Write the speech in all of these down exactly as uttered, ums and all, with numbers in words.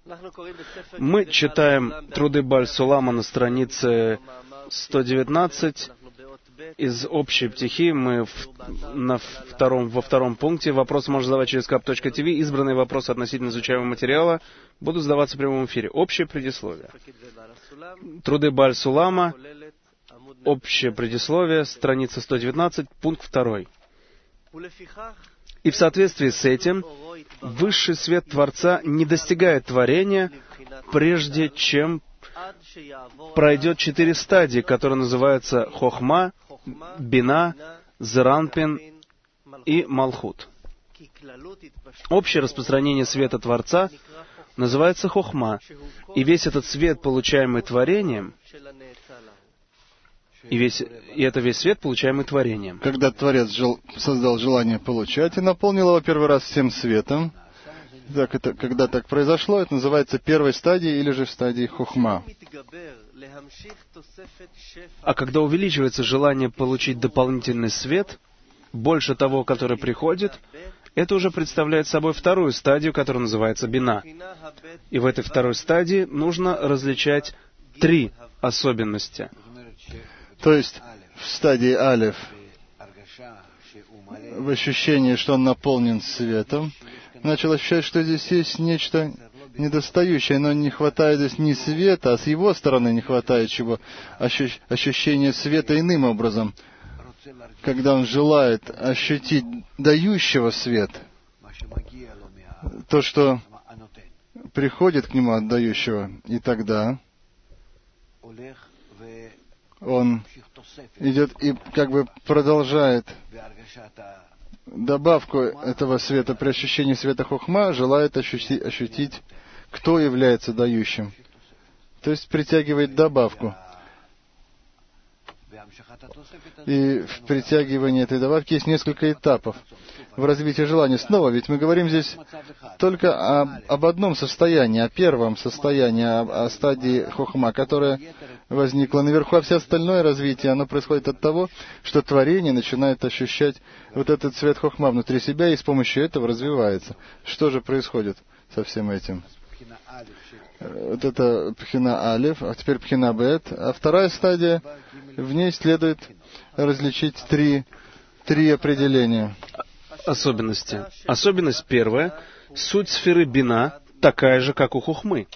Мы читаем труды Баль-Сулама на странице сто девятнадцать. Из общей птихи мы в, на втором, во втором пункте. Вопрос можно задавать через кап точка ти ви. Избранные вопросы относительно изучаемого материала будут задаваться в прямом эфире. Общее предисловие. Труды Баль-Сулама. Общее предисловие. Страница сто девятнадцать, пункт два. И в соответствии с этим, высший свет Творца не достигает творения, прежде чем пройдет четыре стадии, которые называются Хохма, Бина, Зеранпин и Малхут. Общее распространение света Творца называется Хохма, и весь этот свет, получаемый творением, и, весь, и это весь свет, получаемый творением. Когда Творец жел, создал желание получать и наполнил его первый раз всем светом, так это, когда так произошло, это называется первой стадией или же в стадии Хохма. А когда увеличивается желание получить дополнительный свет, больше того, который приходит, это уже представляет собой вторую стадию, которая называется Бина. И в этой второй стадии нужно различать три особенности. То есть в стадии Алеф, в ощущении, что он наполнен светом, начал ощущать, что здесь есть нечто недостающее, но не хватает здесь ни света, а с его стороны не хватает чего, ощу- ощущения света иным образом. Когда он желает ощутить дающего свет, то, что приходит к нему от дающего, и тогда он идет и как бы продолжает добавку этого света при ощущении света Хохма, желает ощутить, ощутить, кто является дающим. То есть притягивает добавку. И в притягивании этой добавки есть несколько этапов в развитии желания. Снова, ведь мы говорим здесь только об, об одном состоянии, о первом состоянии, о, о стадии Хохма, которая возникла наверху, а все остальное развитие, оно происходит от того, что творение начинает ощущать вот этот цвет Хохма внутри себя и с помощью этого развивается. Что же происходит со всем этим? Вот это Пхина Алиф, а теперь Пхина Бет. А вторая стадия, в ней следует различить три, три определения. Особенности. Особенность первая. Суть сферы Бина такая же, как у Хохмы.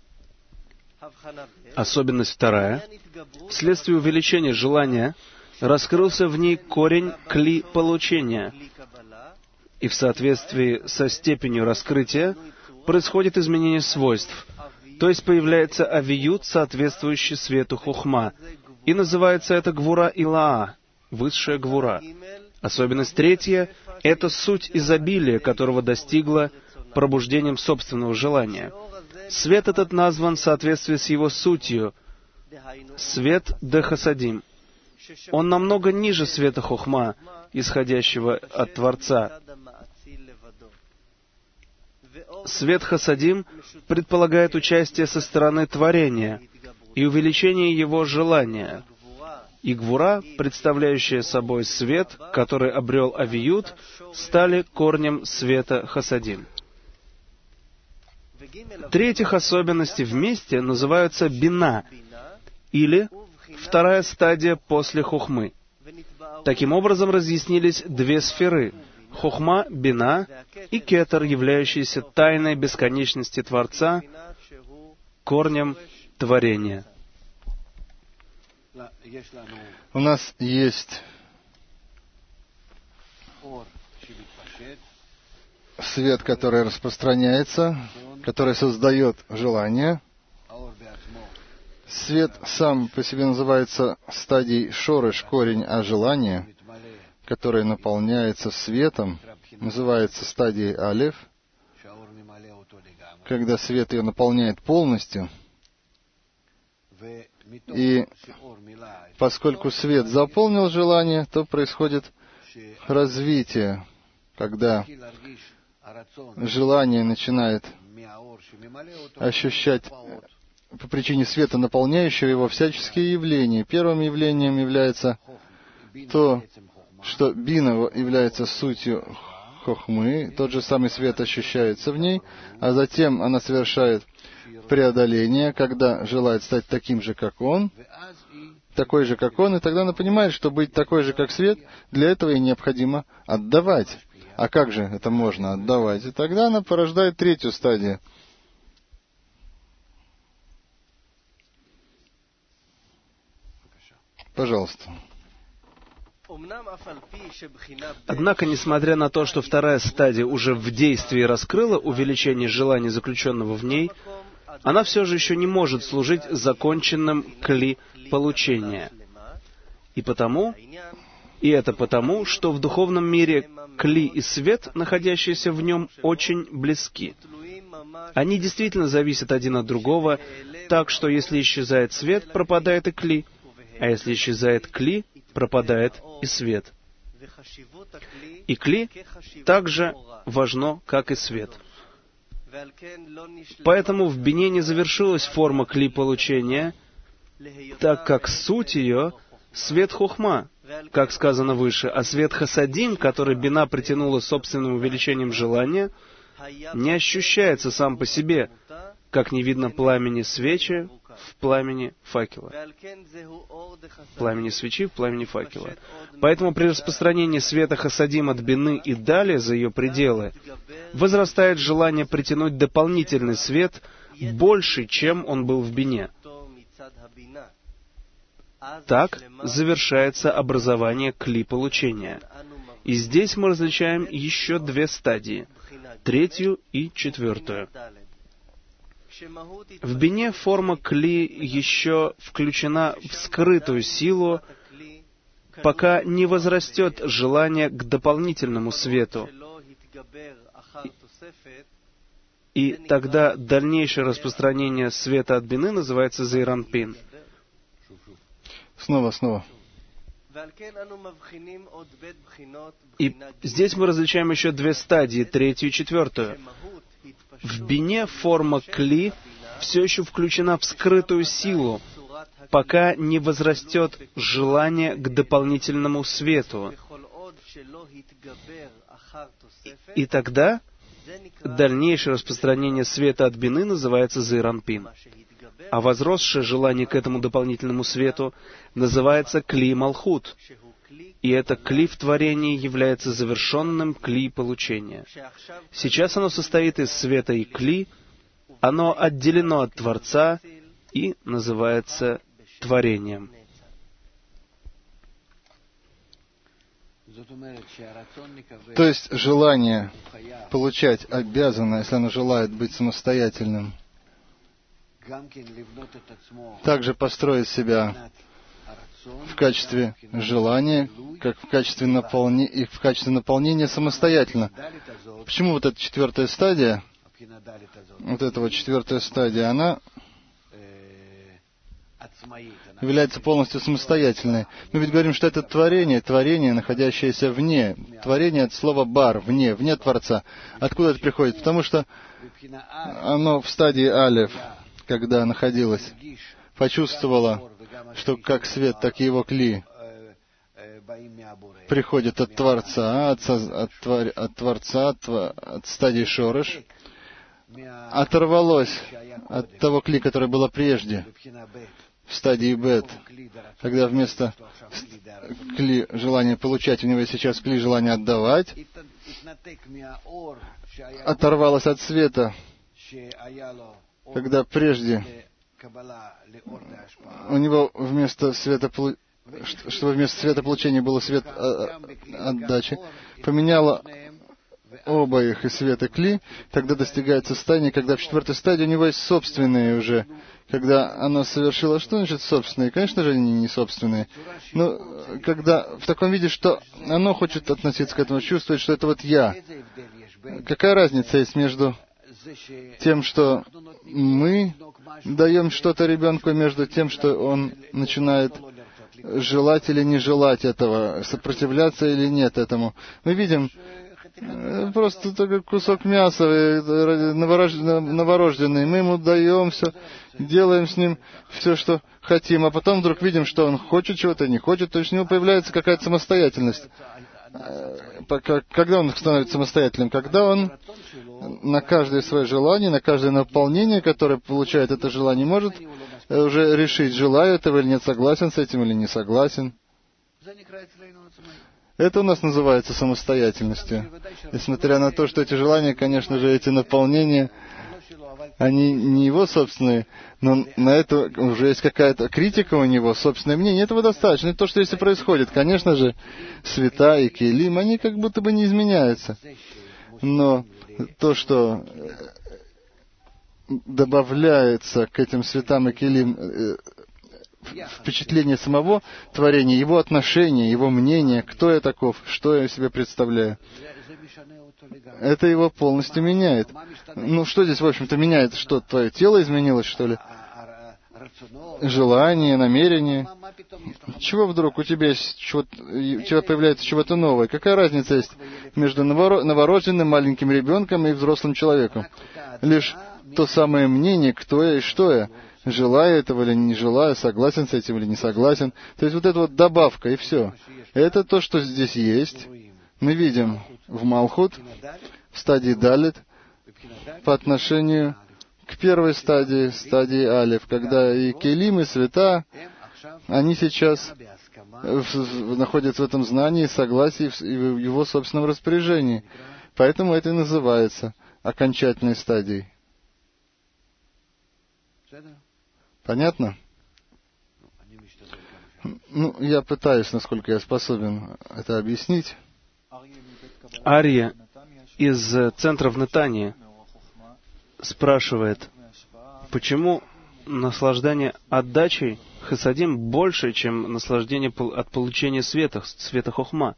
Особенность вторая. Вследствие увеличения желания раскрылся в ней корень кли получения. И в соответствии со степенью раскрытия происходит изменение свойств. То есть появляется авиют, соответствующий свету Хохма. И называется это Гвура Илаа, высшая Гвура. Особенность третья — это суть изобилия, которого достигла пробуждением собственного желания. Свет этот назван в соответствии с его сутью — свет Де-Хасадим. Он намного ниже света Хохма, исходящего от Творца. Свет Хасадим предполагает участие со стороны творения и увеличение его желания. И Гвура, представляющая собой свет, который обрел авиют, стали корнем света Хасадим. Три этих особенности вместе называются Бина, или вторая стадия после Хохмы. Таким образом разъяснились две сферы — Хохма, Бина и Кетер, являющиеся тайной бесконечности Творца, корнем творения. У нас есть свет, который распространяется, который создает желание. Свет сам по себе называется стадией шорыш, корень, а желание, которое наполняется светом, называется стадией алеф, когда свет ее наполняет полностью. И поскольку свет заполнил желание, то происходит развитие, когда желание начинает ощущать по причине света, наполняющего его, всяческие явления. Первым явлением является то, что бина является сутью хохмы, тот же самый свет ощущается в ней, а затем она совершает преодоление, когда желает стать таким же, как он, такой же, как он, и тогда она понимает, что быть такой же, как свет, для этого ей необходимо отдавать. А как же это можно отдавать? И тогда она порождает третью стадию. Пожалуйста. Однако, несмотря на то, что вторая стадия уже в действии раскрыла увеличение желания, заключенного в ней, она все же еще не может служить законченным кли получения. И потому, и это потому, что в духовном мире кли и свет, находящиеся в нем, очень близки. Они действительно зависят один от другого, так что если исчезает свет, пропадает и кли, а если исчезает кли, пропадает и свет. И кли так же важно, как и свет. Поэтому в бине не завершилась форма кли получения, так как суть ее — свет хохма, как сказано выше, а свет хасадим, который бина притянула собственным увеличением желания, не ощущается сам по себе, как не видно пламени свечи в пламени факела. Пламени свечи в пламени факела. Поэтому при распространении света хасадим от бины и далее за ее пределы возрастает желание притянуть дополнительный свет больше, чем он был в бине. Так завершается образование кли получения. И здесь мы различаем еще две стадии, третью и четвертую. В бине форма кли еще включена в скрытую силу, пока не возрастет желание к дополнительному свету. И тогда дальнейшее распространение света от бины называется зейранпин. Снова, снова. И здесь мы различаем еще две стадии, третью и четвертую. В бине форма кли все еще включена в скрытую силу, пока не возрастет желание к дополнительному свету. И тогда дальнейшее распространение света от бины называется зейранпин. А возросшее желание к этому дополнительному свету называется кли малхут. И это кли в творении является завершенным кли получения. Сейчас оно состоит из света и кли, оно отделено от Творца и называется творением. То есть желание получать обязано, если оно желает быть самостоятельным, также построить себя в качестве желания, как в качестве наполнения, и в качестве наполнения самостоятельно. Почему вот эта четвертая стадия, вот эта вот четвертая стадия, она является полностью самостоятельной? Мы ведь говорим, что это творение, творение, находящееся вне. Творение от слова бар, вне, вне Творца. Откуда это приходит? Потому что оно в стадии алеф, когда находилось, почувствовало, что как свет, так и его кли приходит от Творца, от, от, твор, от Творца, от, от стадии шореш, оторвалось от того кли, которое было прежде, в стадии бет, когда вместо кли желания получать, у него сейчас кли желания отдавать, оторвалось от света, когда прежде у него вместо света, чтобы вместо света получения было свет отдачи, поменяло оба их и свет и кли, тогда достигается состояние, когда в четвертой стадии у него есть собственные уже. Когда оно совершило, что значит собственные? Конечно же, они не собственные. Но когда в таком виде, что оно хочет относиться к этому, чувствует, что это вот я. Какая разница есть между тем, что мы даем что-то ребенку, между тем, что он начинает желать или не желать этого, сопротивляться или нет этому? Мы видим просто только кусок мяса новорожденный. Мы ему даем все, делаем с ним все, что хотим, а потом вдруг видим, что он хочет чего-то, не хочет, то есть у него появляется какая-то самостоятельность. когда он становится самостоятельным? Когда он на каждое свое желание, на каждое наполнение, которое получает это желание, может уже решить, желаю этого или нет, согласен с этим или не согласен. Это у нас называется самостоятельностью. Несмотря на то, что эти желания, конечно же, эти наполнения, они не его собственные, но на это уже есть какая-то критика у него, собственное мнение. Этого достаточно. И то, что если происходит, конечно же, света и келим, они как будто бы не изменяются. Но то, что добавляется к этим светам и келим, впечатление самого творения, его отношения, его мнение, кто я таков, что я себе представляю, это его полностью меняет. Ну, что здесь, в общем-то, меняет? Что, твое тело изменилось, что ли? Желание, намерение? Чего вдруг у тебя, есть, чего, у тебя появляется чего-то новое? Какая разница есть между новорожденным маленьким ребенком и взрослым человеком? Лишь то самое мнение, кто я и что я. Желаю этого или не желаю, согласен с этим или не согласен. То есть вот эта вот добавка, и все. Это то, что здесь есть. Мы видим в Малхут, в стадии Далит, по отношению к первой стадии, стадии Алиф, когда и келим, и света, они сейчас в, находятся в этом знании, согласии и в его собственном распоряжении. Поэтому это и называется окончательной стадией. Понятно? Ну, я пытаюсь, насколько я способен это объяснить. Ария из центра в Нетании спрашивает, почему наслаждение отдачей хасадим больше, чем наслаждение от получения света, света хохма?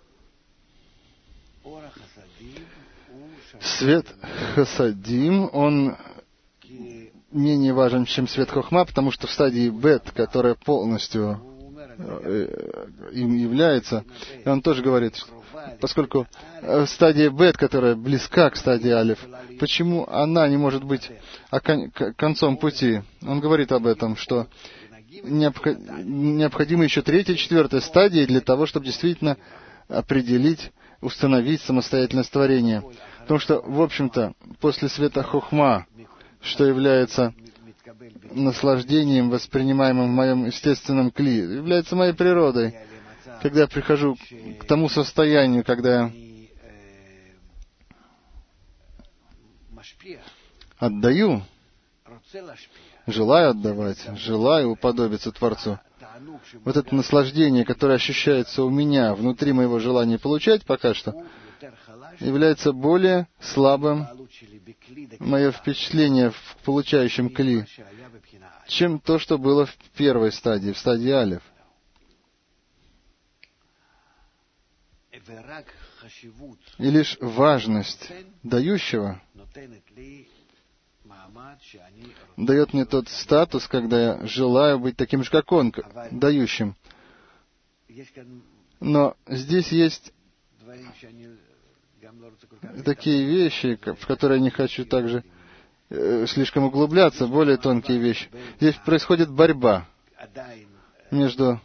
Свет хасадим, он менее важен, чем свет хохма, потому что в стадии бет, которая полностью им является, и он тоже говорит, что поскольку стадия бет, которая близка к стадии алиф, почему она не может быть концом пути? Он говорит об этом, что необходимы еще третья и четвертая стадии для того, чтобы действительно определить, установить самостоятельность творения. Потому что, в общем-то, после света хохма, что является наслаждением, воспринимаемым в моем естественном кли, является моей природой. Когда я прихожу к тому состоянию, когда я отдаю, желаю отдавать, желаю уподобиться Творцу, вот это наслаждение, которое ощущается у меня внутри моего желания получать пока что, является более слабым, мое впечатление в получающем кли, чем то, что было в первой стадии, в стадии алиф. И лишь важность дающего дает мне тот статус, когда я желаю быть таким же, как он, дающим. Но здесь есть такие вещи, в которые я не хочу также э, слишком углубляться, более тонкие вещи. Здесь происходит борьба между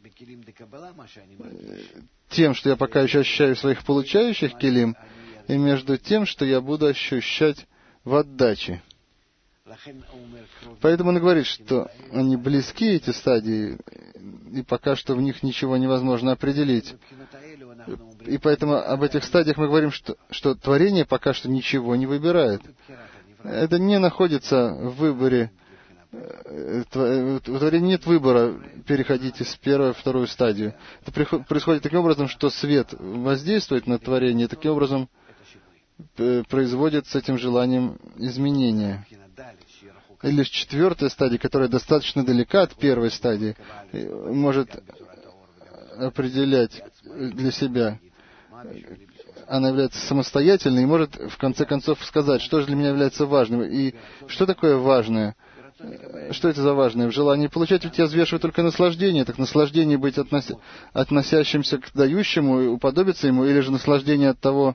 тем, что я пока еще ощущаю в своих получающих келим, и между тем, что я буду ощущать в отдаче. Поэтому он говорит, что они близки, эти стадии, и пока что в них ничего невозможно определить. И поэтому об этих стадиях мы говорим, что, что творение пока что ничего не выбирает. Это не находится в выборе. У творения нет выбора переходить из первой в вторую стадию. Это происходит таким образом, что свет воздействует на творение, и таким образом производит с этим желанием изменения. И лишь четвертая стадия, которая достаточно далека от первой стадии, может определять для себя. Она является самостоятельной и может, в конце концов, сказать, что же для меня является важным. И что такое важное? Что это за важное? В желании получать, ведь я взвешиваю только наслаждение. Так наслаждение быть относ... относящимся к дающему и уподобиться ему, или же наслаждение от того,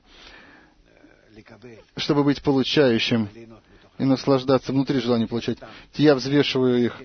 чтобы быть получающим и наслаждаться внутри желания получать. Я взвешиваю их.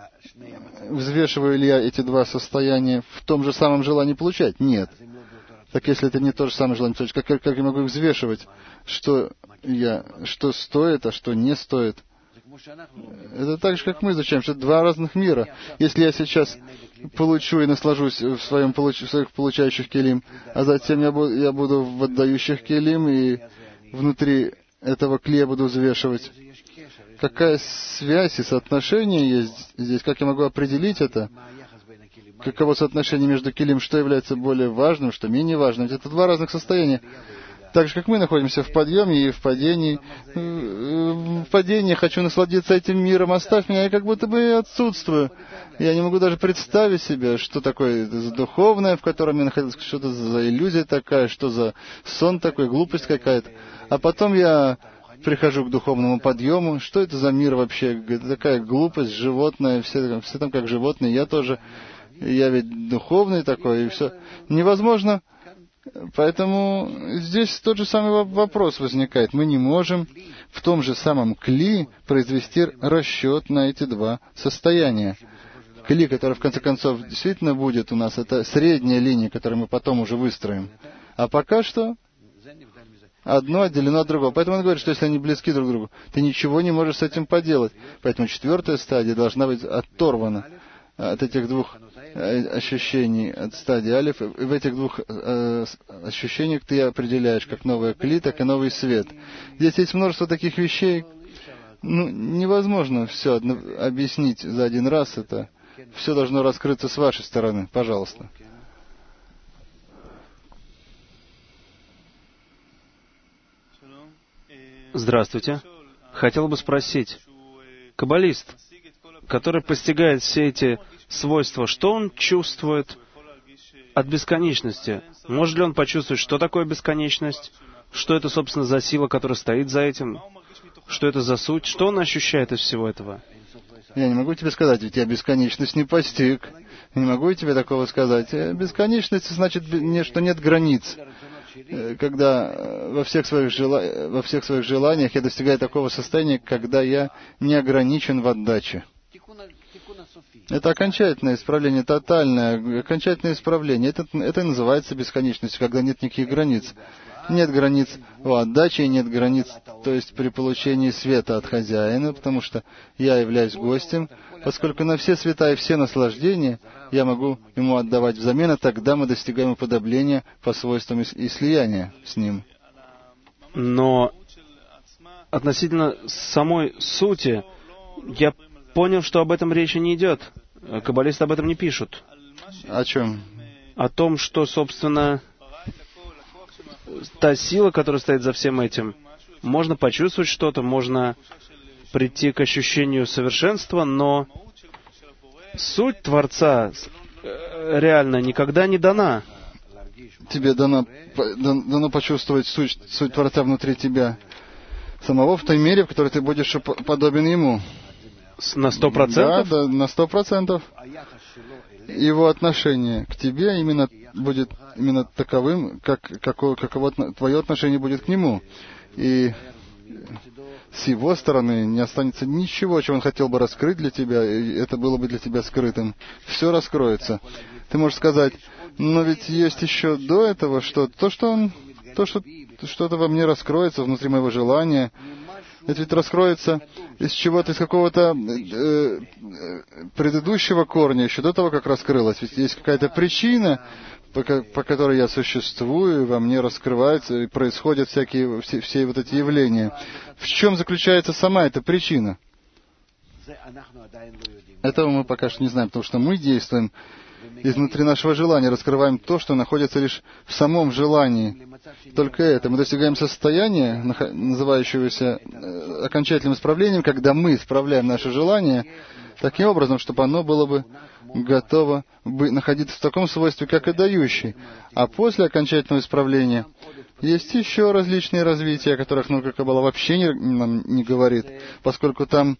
Взвешиваю ли я эти два состояния в том же самом желании получать? Нет. Так если это не то же самое желание, то как, как я могу их взвешивать, что, я, что стоит, а что не стоит? Это так же, как мы изучаем, что это два разных мира. Если я сейчас получу и наслажусь в, своем, в своих получающих келим, а затем я буду, я буду в отдающих келим, и внутри этого кли я буду взвешивать. Какая связь и соотношение есть здесь? Как я могу определить это? Каково соотношение между келим, что является более важным, что менее важным? Ведь это два разных состояния. Так же, как мы находимся в подъеме и в падении. В падении хочу насладиться этим миром, оставь меня, я как будто бы отсутствую. Я не могу даже представить себе, что такое духовное, в котором я находился, что это за иллюзия такая, что за сон такой, глупость какая-то. А потом я прихожу к духовному подъему. Что это за мир вообще? Такая глупость, животное, все, все там как животные, я тоже. Я ведь духовный такой, и все. Невозможно. Поэтому здесь тот же самый вопрос возникает. Мы не можем в том же самом кли произвести расчет на эти два состояния. Кли, который в конце концов действительно будет у нас, это средняя линия, которую мы потом уже выстроим. А пока что одно отделено от другого. Поэтому он говорит, что если они близки друг к другу, ты ничего не можешь с этим поделать. Поэтому четвертая стадия должна быть оторвана от этих двух ощущений, от стадии алиф. И в этих двух э, ощущениях ты определяешь как новое кли, так и новый свет. Здесь есть множество таких вещей. Ну, невозможно все одно, объяснить за один раз это. Все должно раскрыться с вашей стороны. Пожалуйста. Здравствуйте. Хотел бы спросить, каббалист, который постигает все эти свойства, что он чувствует от бесконечности? Может ли он почувствовать, что такое бесконечность? Что это, собственно, за сила, которая стоит за этим? Что это за суть? Что он ощущает из всего этого? Я не могу тебе сказать, ведь я бесконечность не постиг. Не могу тебе такого сказать. Бесконечность значит, что нет границ. Когда во всех своих, жела... во всех своих желаниях я достигаю такого состояния, когда я не ограничен в отдаче. Это окончательное исправление, тотальное, окончательное исправление. Это, это называется бесконечностью, когда нет никаких границ. Нет границ в отдаче и нет границ, то есть при получении света от хозяина, потому что я являюсь гостем, поскольку на все света и все наслаждения я могу ему отдавать взамен, а тогда мы достигаем уподобления по свойствам и слияния с ним. Но относительно самой сути, я понял, что об этом речи не идет. Каббалисты об этом не пишут. О чем? О том, что, собственно, та сила, которая стоит за всем этим, можно почувствовать что-то, можно прийти к ощущению совершенства, но суть Творца реально никогда не дана. Тебе дано, дано почувствовать суть, суть Творца внутри тебя самого в той мере, в которой ты будешь подобен Ему. На сто процентов? Да, да, на сто процентов. Его отношение к тебе именно будет именно таковым, как каково, каково твое отношение будет к нему. И с его стороны не останется ничего, чего он хотел бы раскрыть для тебя, и это было бы для тебя скрытым. Все раскроется. Ты можешь сказать, но ведь есть еще до этого что-то, то, что он, то, что что-то во мне раскроется внутри моего желания. Это ведь раскроется из чего-то, из какого-то э, предыдущего корня, еще до того, как раскрылось. Ведь есть какая-то причина, по, по которой я существую, во мне раскрываются и происходят всякие, все, все вот эти явления. В чем заключается сама эта причина? Этого мы пока что не знаем, потому что мы действуем изнутри нашего желания, раскрываем то, что находится лишь в самом желании. Только это. Мы достигаем состояния, называющегося окончательным исправлением, когда мы исправляем наше желание таким образом, чтобы оно было бы готово находиться в таком свойстве, как и дающий. А после окончательного исправления есть еще различные развития, о которых наука Каббала вообще не, нам не говорит, поскольку там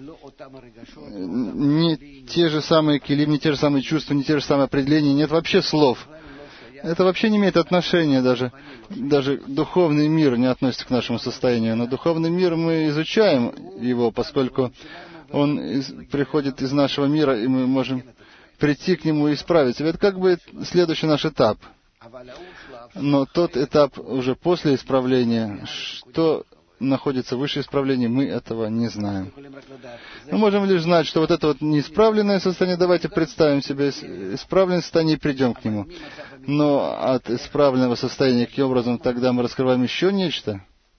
не те же самые килим, не те же самые чувства, не те же самые определения, нет вообще слов. Это вообще не имеет отношения даже. Даже духовный мир не относится к нашему состоянию. Но духовный мир мы изучаем его, поскольку он из, приходит из нашего мира, и мы можем прийти к нему и исправить. Это как бы следующий наш этап. Но тот этап уже после исправления, что находится выше исправления, мы этого не знаем. Мы можем лишь знать, что вот это вот неисправленное состояние, давайте представим себе исправленное состояние и придем к нему. Но от исправленного состояния, каким образом тогда мы раскрываем еще нечто,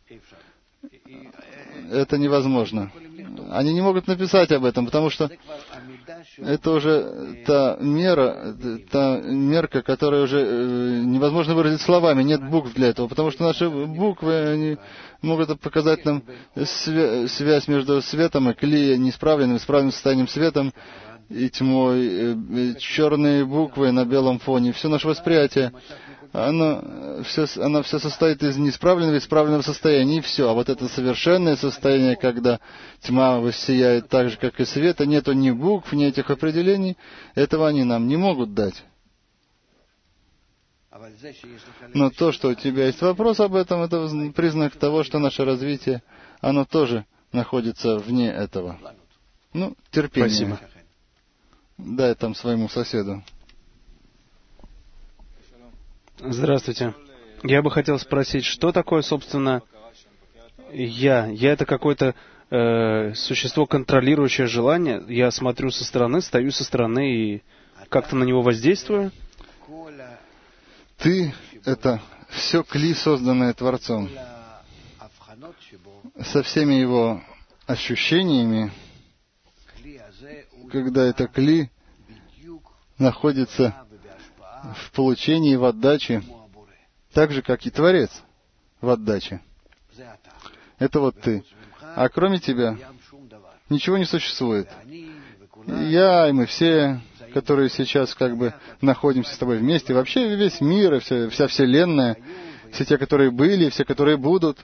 это невозможно. Они не могут написать об этом, потому что это уже та мера, та мерка, которая уже невозможно выразить словами, нет букв для этого, потому что наши буквы, они могут показать нам связь между светом и кли, неисправленным, исправленным состоянием светом и тьмой, черные буквы на белом фоне, все наше восприятие. Оно все, оно все состоит из неисправленного и исправленного состояния, и все. А вот это совершенное состояние, когда тьма воссияет так же, как и света, нету ни букв, ни этих определений, этого они нам не могут дать. Но то, что у тебя есть вопрос об этом, это признак того, что наше развитие, оно тоже находится вне этого. Ну, терпение. Спасибо. Дай там своему соседу. Здравствуйте. Я бы хотел спросить, что такое, собственно, я? Я это какое-то э, существо, контролирующее желание. Я смотрю со стороны, стою со стороны и как-то на него воздействую. Ты — это все кли, созданное Творцом, со всеми его ощущениями, когда это кли находится в получении, в отдаче, так же, как и Творец в отдаче. Это вот ты. А кроме тебя ничего не существует. И я, и мы все, которые сейчас как бы находимся с тобой вместе, вообще весь мир, и вся, вся Вселенная, все те, которые были, все, которые будут,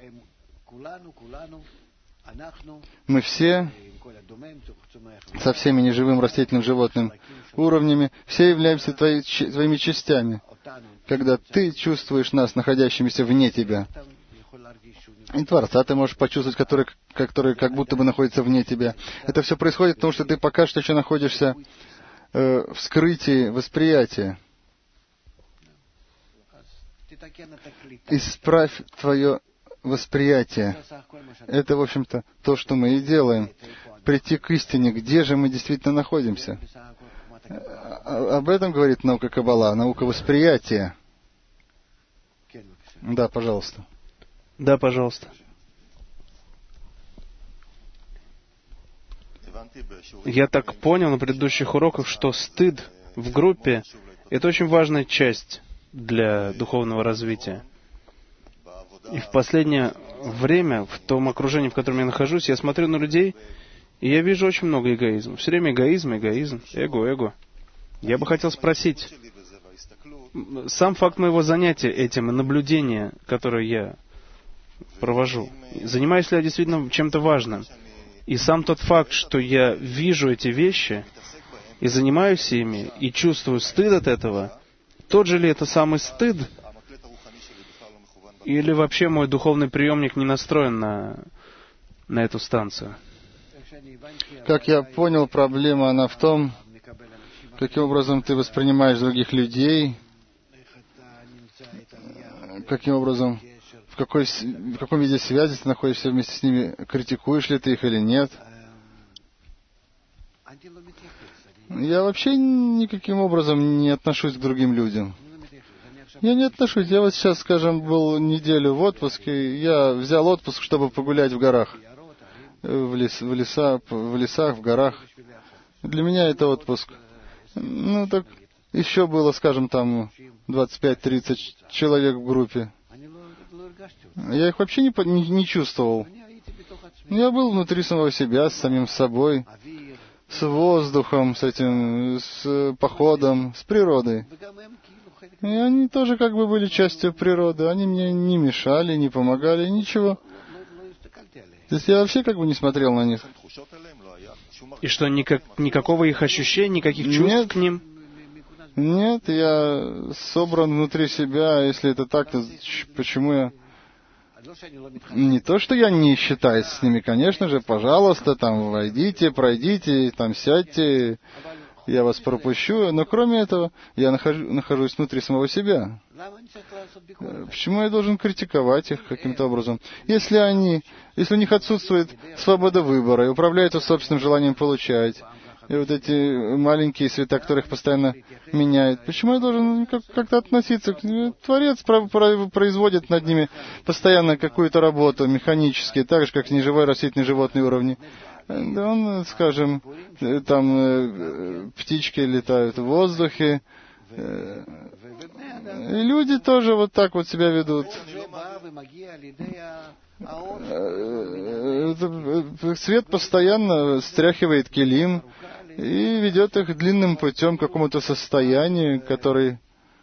мы все со всеми неживым, растительным, животным уровнями, все являемся твои, твоими частями, когда ты чувствуешь нас, находящимися вне тебя. И Творца ты можешь почувствовать, который, который как будто бы находится вне тебя. Это все происходит, потому что ты пока что еще находишься э, в скрытии восприятия. Исправь твое восприятие. Это, в общем-то, то, что мы и делаем. Прийти к истине, где же мы действительно находимся. Об этом говорит наука Каббала, наука восприятия. Да, пожалуйста. Да, пожалуйста. Я так понял на предыдущих уроках, что стыд в группе — это очень важная часть для духовного развития. И в последнее время, в том окружении, в котором я нахожусь, я смотрю на людей, и я вижу очень много эгоизма. Все время эгоизм, эгоизм, эго, эго. Я бы хотел спросить, сам факт моего занятия этим и наблюдения, которое я провожу, занимаюсь ли я действительно чем-то важным? И сам тот факт, что я вижу эти вещи и занимаюсь ими, и чувствую стыд от этого, тот же ли это самый стыд? Или вообще мой духовный приемник не настроен на, на эту станцию? Как я понял, проблема она в том, каким образом ты воспринимаешь других людей, каким образом, в, какой, в каком виде связи ты находишься вместе с ними, критикуешь ли ты их или нет. Я вообще никаким образом не отношусь к другим людям. Я не отношусь. Я вот сейчас, скажем, был неделю в отпуске. Я взял отпуск, чтобы погулять в горах. В, лес, в, леса, в лесах, в горах. Для меня это отпуск. Ну, так еще было, скажем, там двадцать пять тридцать человек в группе. Я их вообще не, не, не чувствовал. Я был внутри самого себя, с самим собой, с воздухом, с этим, с походом, с природой. И они тоже как бы были частью природы. Они мне не мешали, не помогали, ничего. То есть я вообще как бы не смотрел на них. И что, никак, никакого их ощущения, никаких чувств нет, к ним? Нет, я собран внутри себя. Если это так, то почему я... Не то, что я не считаюсь с ними, конечно же, пожалуйста, там, войдите, пройдите, там, сядьте, я вас пропущу, но кроме этого, я нахожу, нахожусь внутри самого себя. Почему я должен критиковать их каким-то образом? Если они, если у них отсутствует свобода выбора и управляются собственным желанием получать, и вот эти маленькие света, которых постоянно меняют, почему я должен как- как-то относиться к ним? Творец про- про- производит над ними постоянно какую-то работу механически, так же, как неживой растительный животный уровни. Да он, скажем, там э, птички летают в воздухе, э, и люди тоже вот так вот себя ведут. Э, Свет постоянно стряхивает килим и ведет их длинным путем к какому-то состоянию, который,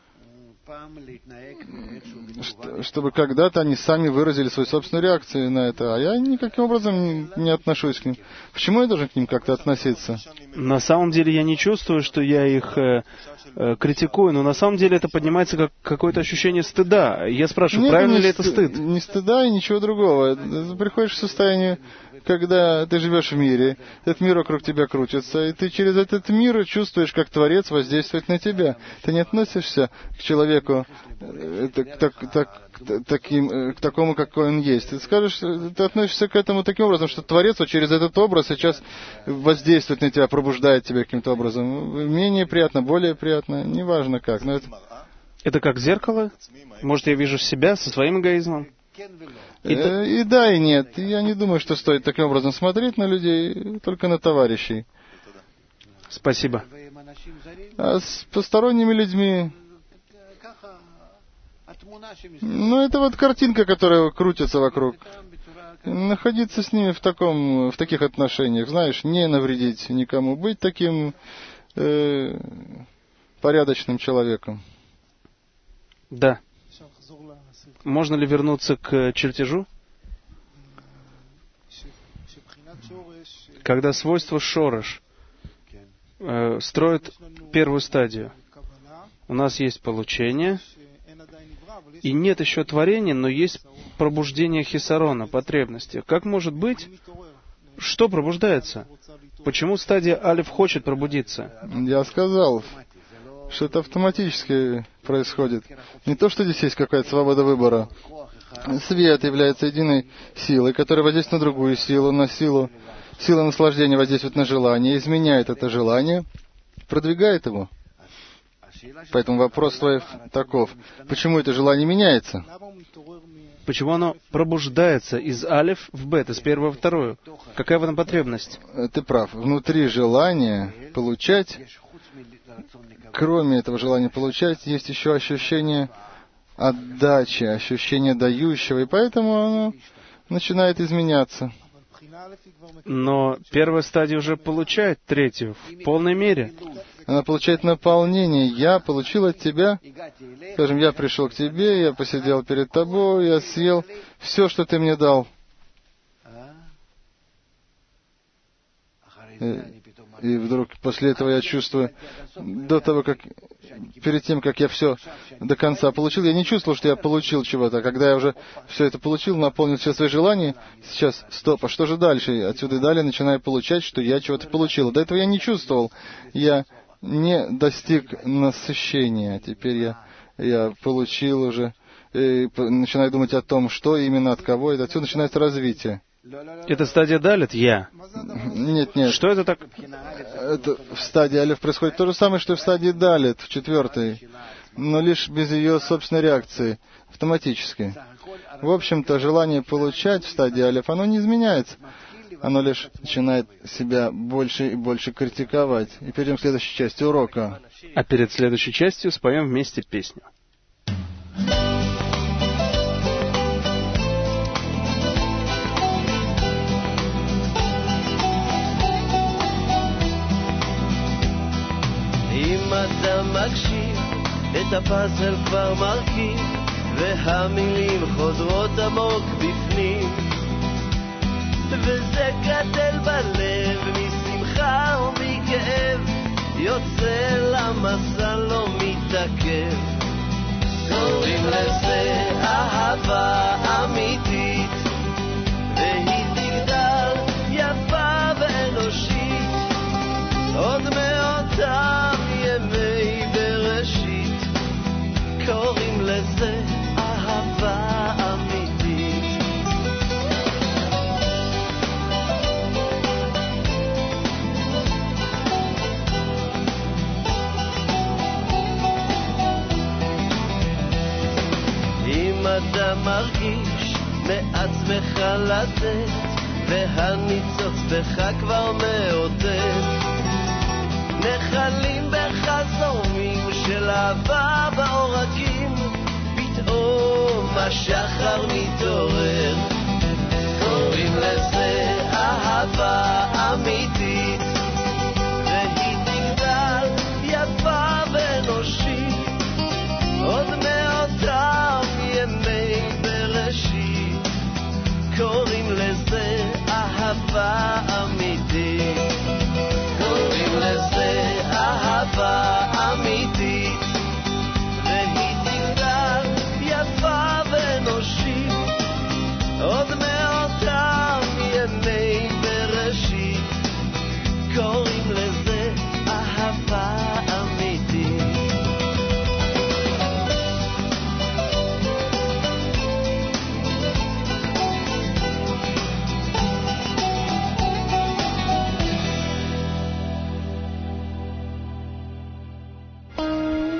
чтобы когда-то они сами выразили свою собственную реакцию на это. А я никаким образом не, не отношусь к ним. Почему я должен к ним как-то относиться? На самом деле я не чувствую, что я их э, э, критикую, но на самом деле это поднимается как какое-то ощущение стыда. Я спрашиваю, Нет, правильно не ли это ст- стыд? Не стыда и ничего другого. Ты приходишь в состояние, когда ты живешь в мире, этот мир вокруг тебя крутится, и ты через этот мир чувствуешь, как Творец воздействует на тебя. Ты не относишься к человеку э, так, так, так, таким, э, к такому, какой он есть. Ты скажешь, ты относишься к этому таким образом, что Творец вот через этот образ сейчас воздействует на тебя, пробуждает тебя каким-то образом. Менее приятно, более приятно, неважно как. Но это... Это как зеркало? Может, я вижу себя со своим эгоизмом? И, э, и да, и нет. Я не думаю, что стоит таким образом смотреть на людей, только на товарищей. Спасибо. А с посторонними людьми... Ну, это вот картинка, которая крутится вокруг. Находиться с ними в таком, в таких отношениях, знаешь, не навредить никому, быть таким э, порядочным человеком. Да. Можно ли вернуться к чертежу? Когда свойство шореш э, строит первую стадию, у нас есть получение, и нет еще творения, но есть пробуждение хисарона, потребности. Как может быть, что пробуждается? Почему стадия алиф хочет пробудиться? Я сказал, что это автоматически происходит. Не то, что здесь есть какая-то свобода выбора. Свет является единой силой, которая воздействует на другую силу, на силу. Сила наслаждения воздействует на желание, изменяет это желание, продвигает его. Поэтому вопрос твой таков. Почему это желание меняется? Почему оно пробуждается из алиф в бет, из первого в вторую? Какая в этом потребность? Ты прав. Внутри желания получать, кроме этого желания получать, есть еще ощущение отдачи, ощущение дающего, и поэтому оно начинает изменяться. Но первая стадия уже получает третью в полной мере. Она получает наполнение. Я получил от тебя, скажем, я пришел к тебе, я посидел перед тобой, я съел все, что ты мне дал. И, и вдруг после этого я чувствую, до того, как, перед тем, как я все до конца получил, я не чувствовал, что я получил чего-то. Когда я уже все это получил, наполнил все свои желания, сейчас, стоп, а что же дальше? Отсюда и далее начинаю получать, что я чего-то получил. До этого я не чувствовал. Я не достиг насыщения. Теперь я, я получил уже, и начинаю думать о том, что именно, от кого. И отсюда начинается развитие. Это стадия далит, я. Нет, нет. Что это так? Это в стадии алиф происходит то же самое, что и в стадии далит, в четвертой, но лишь без ее собственной реакции, автоматически. В общем-то, желание получать в стадии алиф, оно не изменяется. Оно лишь начинает себя больше и больше критиковать. И перейдем к следующей части урока. А перед следующей частью споем вместе песню. אם אתה מקשיב, את הפאזל כבר מרכיב, והמילים חודרות עמוק בפנים, וזה גדל בלב משמחה ומכאב, יוצא למסע לא מתעכב. קוראים לזה אהבה אמיתית, והיא תגדל יפה ואנושית, עוד מאותה אתה מרגיש מעצמך לתת, והניצוץ בך כבר מאותת. נחלים בך זורמים של אהבה בעורקים, פתאום השחר מתעורר. קוראים לזה אהבה אמיתית,